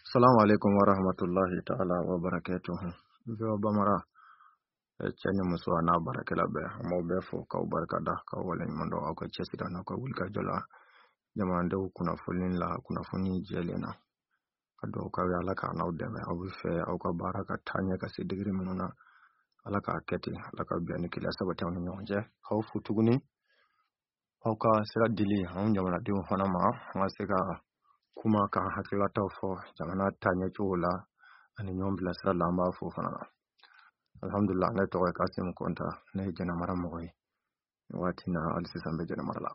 Assalamu alaikum wa rahmatullahi ta'ala wa barakatuhu. Biyo bamara chenye musuwa na barakela be mo be fo ka barkada ka wala mando ka chesida na ka wulka jola jamande kuna fulin la kuna funi jelena ado ka ya laka na udeme awu fe au ka baraka tanya ka sidigri mununa alaka keti alaka biani kila sabata woni nyonje ka futuguni au ka sira dili on jamana diwo fanama ngasika kuma ka hakilata fo jamana tanya chola ani nyombla sira lamba fo fanana alhamdulillah na to ka sim konta ne jena mara moy watina alsi sambe jena marala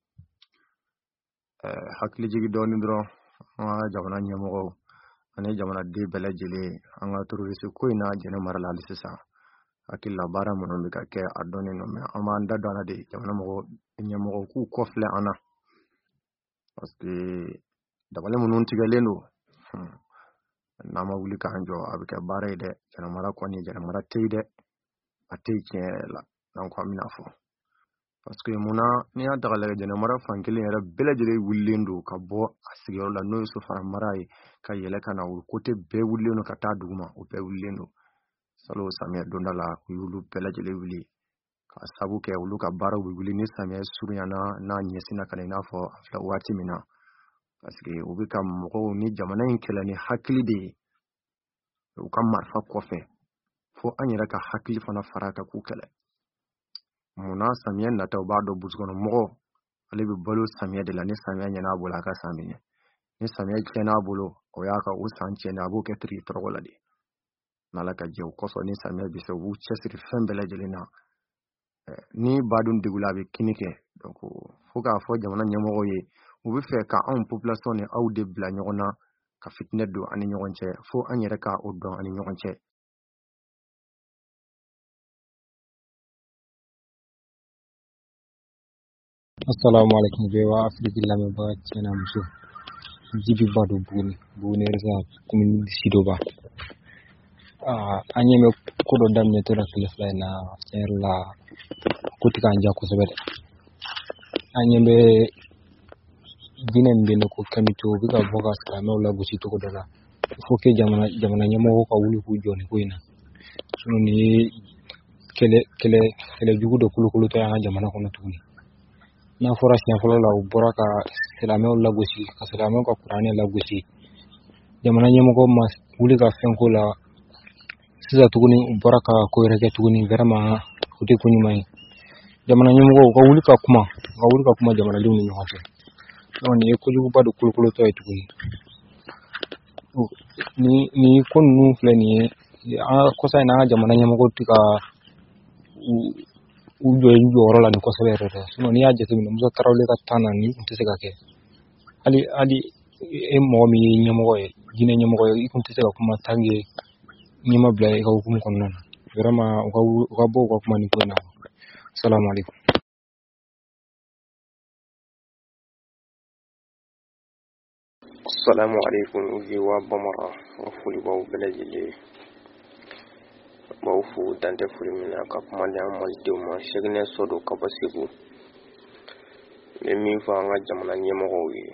hakli jigi doni dro jamana nyamo ani jamana de bela jele anga turu risu ko ina jena marala alsi sa akilla bara mono ka ke adoni no me amanda dona de jamana mo nyamo ku kofle ana parce que dabale monon tigalendo nama wuli ka hanjo abike bare de jana mara kwani jana mara teide ateke la nan ko amina fo parce que muna ni ya dagala jana mara fankele era bela jere wulendo ka bo asigero la no so fara marai ka yele kana wul kote be wulendo ka ta duguma o be wulendo salo samia dondala yulu bela jere wuli ka sabu ke wulu ka bara wuli ni samia suryana na nyesina kana na fo afla wati mina parce que ubika mko ni jamana inkela ni hakili de u kan marfa kofe fo an yɛrɛ ka hakili fana fara ka ku kɛlɛ muna samiya nataw b'a dɔn buskɔnɔ mɔgɔ ale bɛ balo samiya de la ni samiya ɲɛna bolo a ka san minɛ ni samiya tiɲɛna bolo o y'a ka o san tiɲɛna a b'o kɛ tiri tɔrɔgɔ la de n'ala ka jɛ o kɔsɔn ni samiya bɛ se u b'u cɛsiri fɛn bɛɛ lajɛlen na ni badun degula a bɛ kini kɛ donc fo k'a fɔ jamana ɲɛmɔgɔw ye u bɛ fɛ ka anw population ni aw de bila ɲɔgɔn na ka fitinɛ don ani ɲɔgɔn cɛ fo an yɛrɛ ka o dɔn ani ɲɔgɔn cɛ Assalamu alaikum bewa Afriki lame ba chena muso jibi bado buni resa kumini sidoba anye me kudo damne to rakile na la kutika anja ko sebede anye me dinen be ko kamito biga boga ska no la gusi to ko dala foke jamana nyamo ko wuli ku joni ko ina suno ni kele jugu do kulu to ya jamana ko natuni na forasi na folo la boraka selameo la gosi ka selameo ka qur'ani la gosi jamana nyemo ko mas wuli ka fenko la siza tuguni boraka ko reke tuguni vraiment uti kuni mai jamana nyemo ko wuli ka kuma jamana limu ni hote non ni ko jugu badu kulu to ay tuguni ni kon nu fleni ko sai na jamana nyemo ko tika ujo orola ni ko sebere sino ni aje tumi muso tarawle ka tana ni untese ka ke ali mo mi nyamo e gine nyamo ko ikuntese ka kuma tangi nyima bla ka hukum kon non vraiment ka bo ko kuma ni ko na assalamu alaikum Assalamu alaikum uji wa bamara wa fuli ba belajile ba fu dante fuli mina ka kuma da amal de ma shegne sodo ka basibu me mi fa nga jamana nyemo ko wi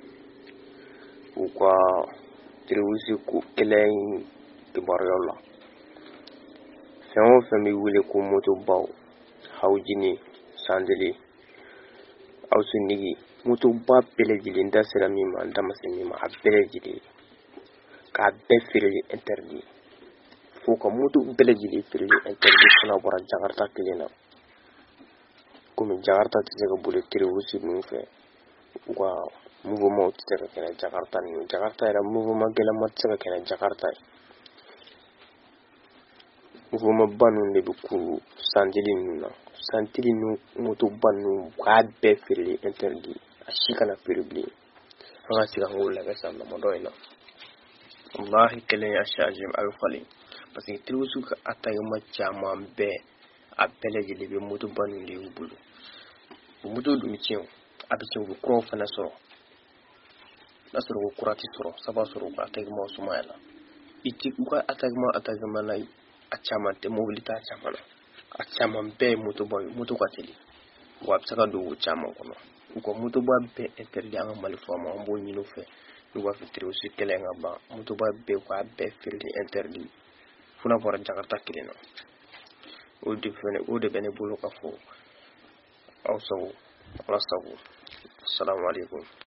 u kwa tirusi ku kelen de bariola fengo fami wule ku moto baw hawjini sandeli awsunigi mutu ba belajili nda sera mi ma nda masemi ma belajili ka be firli interdit fo ka mutu belajili firli interdit na bora jakarta kilena comme jakarta tsega bule tire wusi nu fe wa mouvement tsega kena jakarta ni jakarta era mouvement gela mat tsega kena jakarta mouvement banu ne bu ku sandili nu santili nu mutu banu ka be firli interdit ashikana firli anga siga ngola ga sam na doina wallahi kele ya shajim alfali parce que tirusu ka atayma chama be appele jili be mutu banu ndi ubulu mutu dum ciw abicin ko kro fa naso naso ko kurati soro saba soro ka atayma sumayla iti ko atayma na achama te mobilita achama be mutu boy mutu kwatili wa tsaka do chama kono ko mutu ba be interdit anga mali fo ma mbo nyino fe n'u b'a fɛ terroriste kɛlɛ ka ban motoba bɛɛ k'a bɛɛ feereli interdit fo n'a bɔra Jakarta kelen na o de bɛ ne bolo ka fɔ aw sago ala sago assalamu alaikum